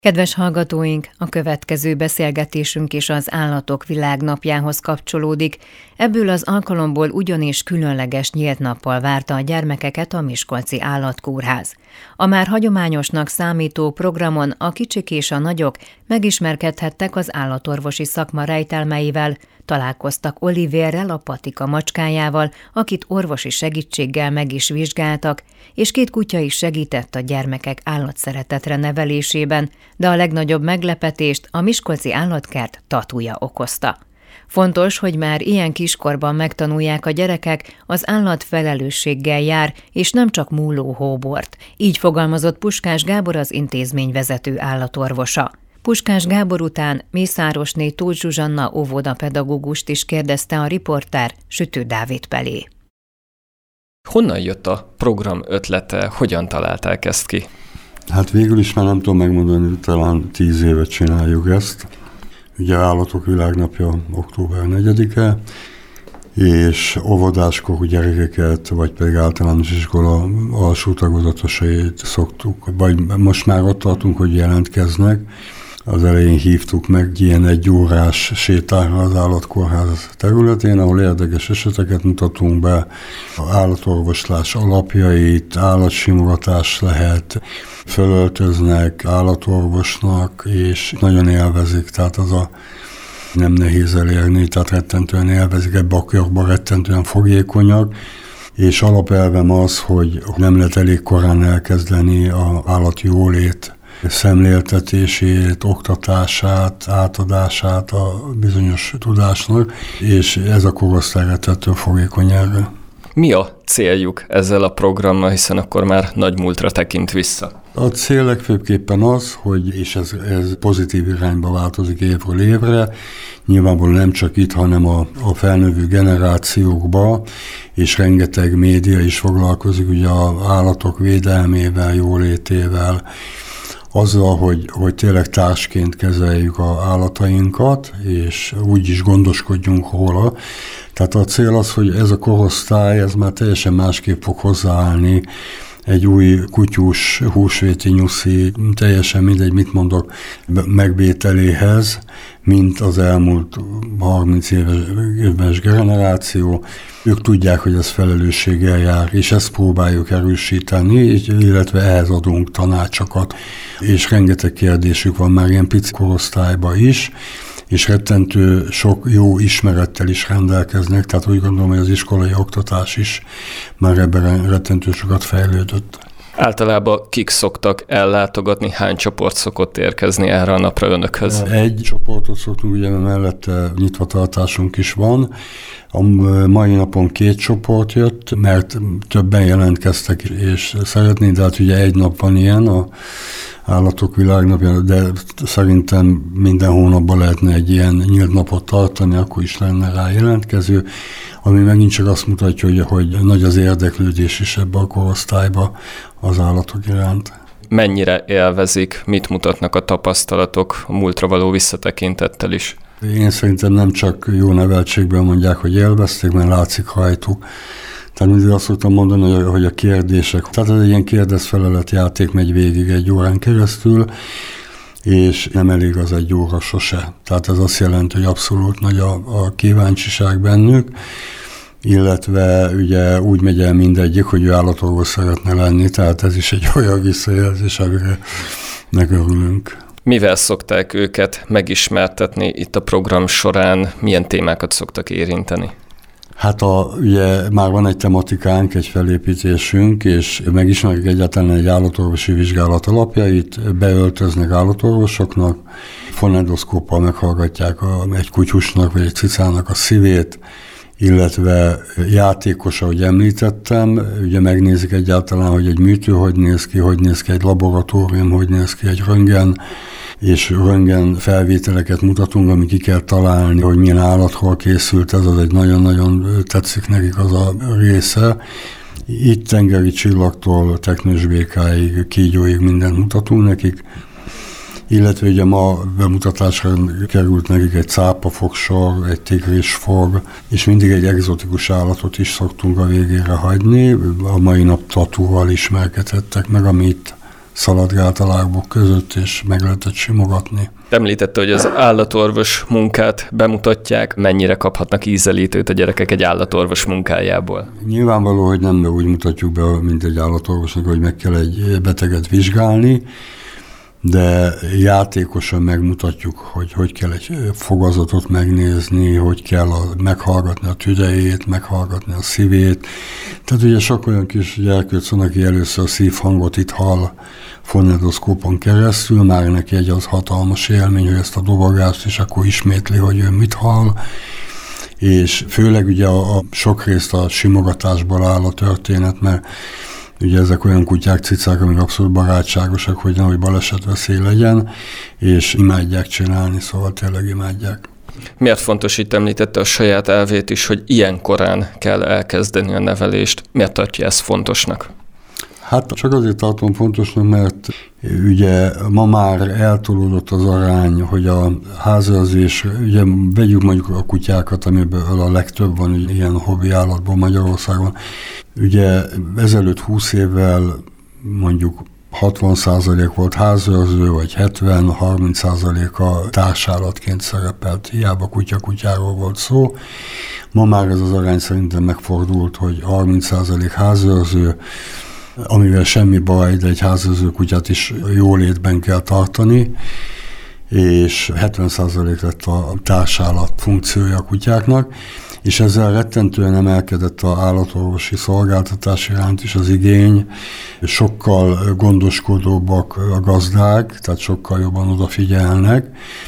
Kedves hallgatóink, a következő beszélgetésünk is az Állatok Világnapjához kapcsolódik. Ebből az alkalomból ugyanis különleges nyílt nappal várta a gyermekeket a Miskolci Állatkórház. A már hagyományosnak számító programon a kicsik és a nagyok megismerkedhettek az állatorvosi szakma rejtelmeivel, találkoztak Olivérrel, a patika macskájával, akit orvosi segítséggel meg is vizsgáltak, és 2 kutya is segített a gyermekek állatszeretetre nevelésében, de a legnagyobb meglepetést a Miskolci Állatkert tatúja okozta. Fontos, hogy már ilyen kiskorban megtanulják a gyerekek, az állat felelősséggel jár, és nem csak múló hóbort. Így fogalmazott Puskás Gábor, az intézmény vezető állatorvosa. Puskás Gábor után Mészárosné Tóth Zsuzsanna óvodapedagógust is kérdezte a riporter, Sütő Dávid Pelé. Honnan jött a program ötlete, hogyan találták ezt ki? Hát végül is már nem tudom megmondani, talán 10 évet csináljuk ezt. Ugye Állatok Világnapja október 4-e, és óvodáskorú gyerekeket, vagy pedig általános iskola alsó tagozatosait szoktuk, vagy most már ott tartunk, hogy jelentkeznek. Az elején hívtuk meg ilyen 1 órás sétára az állatkórház területén, ahol érdekes eseteket mutatunk be, állatorvoslás alapjait, állatsimogatás lehet, fölöltöznek állatorvosnak, és nagyon élvezik, tehát az a nem nehéz elérni, tehát rettentően élvezik, ebbe a körbe rettentően fogékonyak, és alapelvem az, hogy nem lehet elég korán elkezdeni az állati jólét szemléltetését, oktatását, átadását a bizonyos tudásnak, és ez a korosztály rettentően fogékony erre. Mi a céljuk ezzel a programmal, hiszen akkor már nagy múltra tekint vissza? A cél legfőbbképpen az, hogy, és ez pozitív irányba változik évről évre, nyilvánvalóan nem csak itt, hanem a felnövő generációkba, és rengeteg média is foglalkozik ugye az állatok védelmével, jólétével, azzal, hogy tényleg társként kezeljük az állatainkat, és úgy is gondoskodjunk róla. Tehát a cél az, hogy ez a korosztály, ez már teljesen másképp fog hozzáállni egy új kutyus, húsvéti nyuszi, teljesen mindegy, mit mondok, megvételéhez, mint az elmúlt 30 éves generáció. Ők tudják, hogy ez felelősséggel jár, és ezt próbáljuk erősíteni, illetve ehhez adunk tanácsokat. És rengeteg kérdésük van már ilyen pici korosztályban is, és rettentő sok jó ismerettel is rendelkeznek, tehát úgy gondolom, hogy az iskolai oktatás is már ebben rettentő sokat fejlődött. Általában kik szoktak ellátogatni, hány csoport szokott érkezni erre a napra önökhöz? 1 csoportot szoktunk, ugye mellette nyitvatartásunk is van. A mai napon 2 csoport jött, mert többen jelentkeztek és szeretnénk, de hát ugye 1 nap van ilyen, a Állatok Világnapja, de szerintem minden hónapban lehetne egy ilyen nyílt napot tartani, akkor is lenne rá jelentkező, ami megint csak azt mutatja, hogy nagy az érdeklődés is ebbe a korosztályba az állatok iránt. Mennyire élvezik, mit mutatnak a tapasztalatok a múltra való visszatekintettel is? Én szerintem nem csak jó neveltségben mondják, hogy élvezték, mert látszik rajtuk. Tehát mindig azt szoktam mondani, hogy a kérdések, tehát ez egy ilyen kérdez-felelet játék megy végig 1 órán keresztül, és nem elég az 1 óra sose. Tehát ez azt jelenti, hogy abszolút nagy a kíváncsiság bennük, illetve ugye úgy megy el mindegyik, hogy ő állatorvos szeretne lenni, tehát ez is egy olyan visszajelzés, amire megörülünk. Mivel szokták őket megismertetni itt a program során, milyen témákat szoktak érinteni? Hát ugye már van egy tematikánk, egy felépítésünk, és megismerik egyáltalán egy állatorvosi vizsgálat alapjait, beöltöznek állatorvosoknak, fonendoszkóppal meghallgatják egy kutyusnak vagy egy cicának a szívét, illetve játékos, ahogy említettem, ugye megnézik egyáltalán, hogy egy műtő hogy néz ki egy laboratórium, hogy néz ki egy röntgen, és röntgen felvételeket mutatunk, ami ki kell találni, hogy milyen állatról készült, ez az egy nagyon-nagyon tetszik nekik az a része. Itt tengeri csillagtól teknősbékáig, kígyóig mindent mutatunk nekik, illetve ugye ma bemutatásra került nekik egy cápafogsor, egy tigrisfog, és mindig egy egzotikus állatot is szoktunk a végére hagyni. A mai nap tatúval ismerkedhettek meg, ami itt szaladgált a lábuk között, és meg lehetett simogatni. Említette, hogy az állatorvos munkát bemutatják, mennyire kaphatnak ízelítőt a gyerekek egy állatorvos munkájából? Nyilvánvaló, hogy nem úgy mutatjuk be, mint egy állatorvosnak, hogy meg kell egy beteget vizsgálni, de játékosan megmutatjuk, hogy kell egy fogazatot megnézni, hogy kell meghallgatni a tüdejét, meghallgatni a szívét. Tehát ugye sok olyan kis gyerkőc van, aki először a szívhangot itt hall fonetoszkópon keresztül, már neki egy az hatalmas élmény, hogy ezt a dobogást, és akkor ismétli, hogy ő mit hall. És főleg ugye a sok részt a simogatásból áll a történet, mert ugye ezek olyan kutyák, cicák, amik abszolút barátságosak, hogy nehogy balesetveszély legyen, és imádják csinálni, szóval tényleg imádják. Miért fontos, itt említette a saját elvét is, hogy ilyen korán kell elkezdeni a nevelést? Miért tartja ezt fontosnak? Hát csak azért tartom fontosnak, mert ugye ma már eltolódott az arány, hogy a házőrzés, ugye vegyük mondjuk a kutyákat, amiből a legtöbb van ilyen hobbi állatból Magyarországon. Ugye ezelőtt 20 évvel mondjuk 60% volt házőrző, vagy 70-30% társállatként szerepelt, hiába kutya-kutyáról volt szó. Ma már ez az arány szerintem megfordult, hogy 30% házőrző, amivel semmi baj, de egy házőrző kutyát is jólétben kell tartani, és 70% lett a társállat funkciója a kutyáknak, és ezzel rettentően emelkedett az állatorvosi szolgáltatás iránt is az igény, sokkal gondoskodóbbak a gazdák, tehát sokkal jobban odafigyelnek,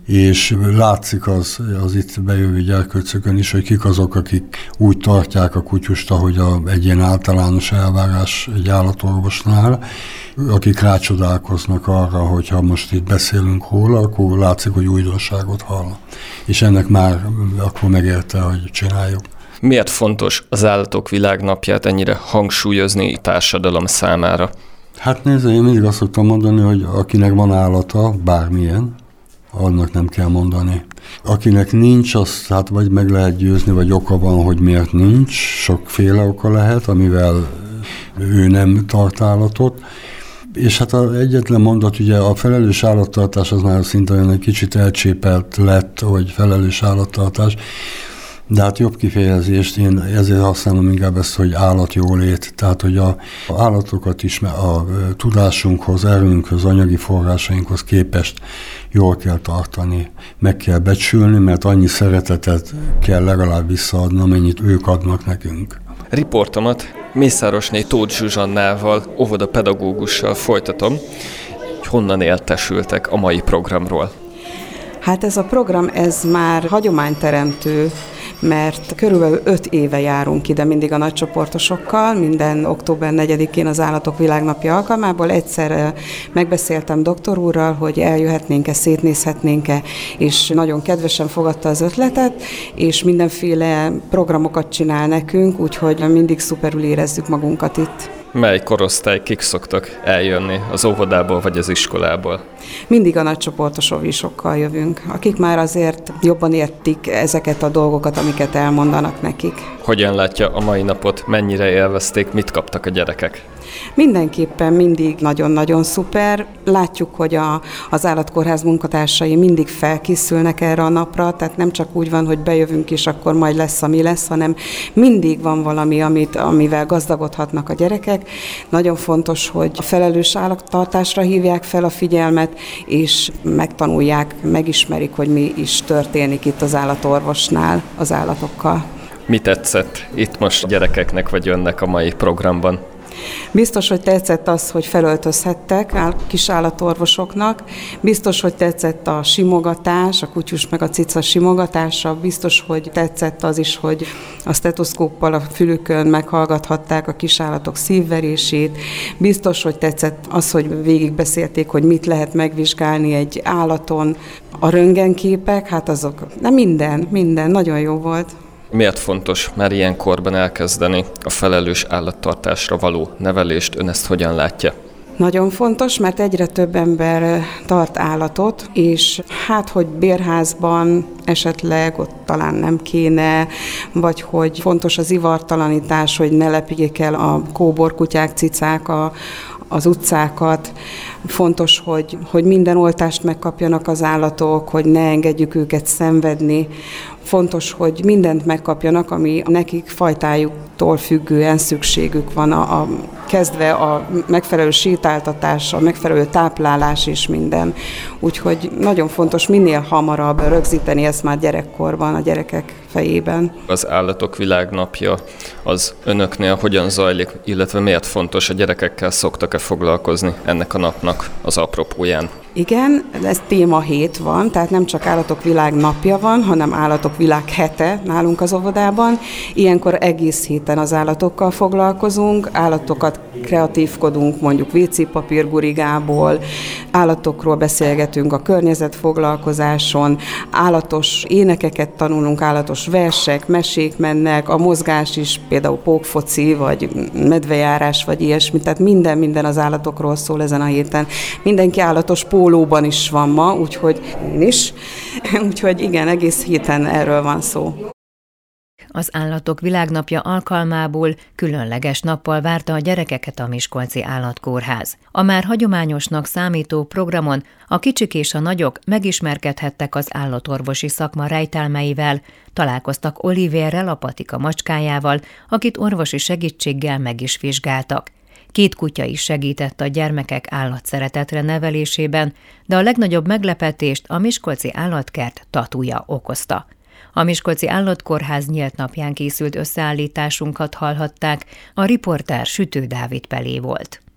és látszik az itt bejövő gyerkőcökön is, hogy kik azok, akik úgy tartják a kutyust, ahogy egy ilyen általános elvárás egy állatorvosnál, akik rácsodálkoznak arra, hogyha most itt beszélünk róla, akkor látszik, hogy újdonságot hall. És ennek már akkor megérte, hogy csináljuk. Miért fontos az Állatok Világnapját ennyire hangsúlyozni a társadalom számára? Hát nézd, én mindig azt szoktam mondani, hogy akinek van állata, bármilyen, annak nem kell mondani. Akinek nincs, azt hát vagy meg lehet győzni, vagy oka van, hogy miért nincs, sokféle oka lehet, amivel ő nem tart állatot. És hát az egyetlen mondat, ugye a felelős állattartás az már szinte olyan egy kicsit elcsépelt lett, hogy felelős állattartás, de hát jobb kifejezést, én ezért használom inkább ezt, hogy állatjólét, tehát hogy az állatokat is a tudásunkhoz, erőnkhöz, anyagi forrásainkhoz képest jól kell tartani, meg kell becsülni, mert annyi szeretetet kell legalább visszaadni, amennyit ők adnak nekünk. Riportomat Mészárosné Tóth Zsuzsannával, óvodapedagógussal folytatom, hogy honnan értesültek a mai programról. Hát ez a program, ez már hagyományteremtő, mert körülbelül 5 éve járunk ide mindig a nagycsoportosokkal, minden október 4-én az Állatok Világnapja alkalmából. Egyszer megbeszéltem doktor úrral, hogy eljöhetnénk-e, szétnézhetnénk-e, és nagyon kedvesen fogadta az ötletet, és mindenféle programokat csinál nekünk, úgyhogy mindig szuperül érezzük magunkat itt. Mely korosztály, kik szoktak eljönni az óvodából vagy az iskolából? Mindig a nagycsoportos óvisokkal jövünk, akik már azért jobban értik ezeket a dolgokat, amiket elmondanak nekik. Hogyan látja a mai napot, mennyire élvezték, mit kaptak a gyerekek? Mindenképpen mindig nagyon-nagyon szuper. Látjuk, hogy az állatkórház munkatársai mindig felkészülnek erre a napra, tehát nem csak úgy van, hogy bejövünk és akkor majd lesz, ami lesz, hanem mindig van valami, amivel gazdagodhatnak a gyerekek. Nagyon fontos, hogy a felelős állattartásra hívják fel a figyelmet, és megtanulják, megismerik, hogy mi is történik itt az állatorvosnál az állatokkal. Mi tetszett itt most gyerekeknek vagy önnek a mai programban? Biztos, hogy tetszett az, hogy felöltözhettek kis állatorvosoknak, biztos, hogy tetszett a simogatás, a kutyus meg a cica simogatása, biztos, hogy tetszett az is, hogy a stetoszkóppal a fülükön meghallgathatták a kisállatok szívverését, biztos, hogy tetszett az, hogy végigbeszélték, hogy mit lehet megvizsgálni egy állaton, a röntgenképek, hát azok, de minden nagyon jó volt. Miért fontos már ilyen korban elkezdeni a felelős állattartásra való nevelést? Ön ezt hogyan látja? Nagyon fontos, mert egyre több ember tart állatot, és hát, hogy bérházban esetleg ott talán nem kéne, vagy hogy fontos az ivartalanítás, hogy ne lepjék el a kóborkutyák, cicák az utcákat. Fontos, hogy minden oltást megkapjanak az állatok, hogy ne engedjük őket szenvedni. Fontos, hogy mindent megkapjanak, ami nekik fajtájuktól függően szükségük van, kezdve a megfelelő sétáltatás, a megfelelő táplálás és minden. Úgyhogy nagyon fontos minél hamarabb rögzíteni ezt már gyerekkorban, a gyerekek fejében. Az Állatok Világnapja az önöknél hogyan zajlik, illetve miért fontos, a gyerekekkel szoktak-e foglalkozni ennek a napnak az apropóján? Igen, ez témahét van, tehát nem csak Állatok Világnapja van, hanem Állatok Világhete nálunk az óvodában. Ilyenkor egész héten az állatokkal foglalkozunk, állatokat kreatívkodunk, mondjuk WC-papír gurigából, állatokról beszélgetünk a környezetfoglalkozáson, állatos énekeket tanulunk, állatos versek, mesék mennek, a mozgás is, például pókfoci, vagy medvejárás, vagy ilyesmi, tehát minden az állatokról szól ezen a héten. Mindenki állatos pólóban is van ma, úgyhogy én is. Úgyhogy igen, egész héten erről van szó. Az Állatok Világnapja alkalmából különleges nappal várta a gyerekeket a Miskolci Állatkórház. A már hagyományosnak számító programon a kicsik és a nagyok megismerkedhettek az állatorvosi szakma rejtelmeivel, találkoztak Oliverrel, a patika macskájával, akit orvosi segítséggel meg is vizsgáltak. 2 kutya is segített a gyermekek állatszeretetre nevelésében, de a legnagyobb meglepetést a Miskolci Állatkert tatúja okozta. A Miskolci Állatkórház nyílt napján készült összeállításunkat hallhatták, a riporter Sütő Dávid Pelé volt.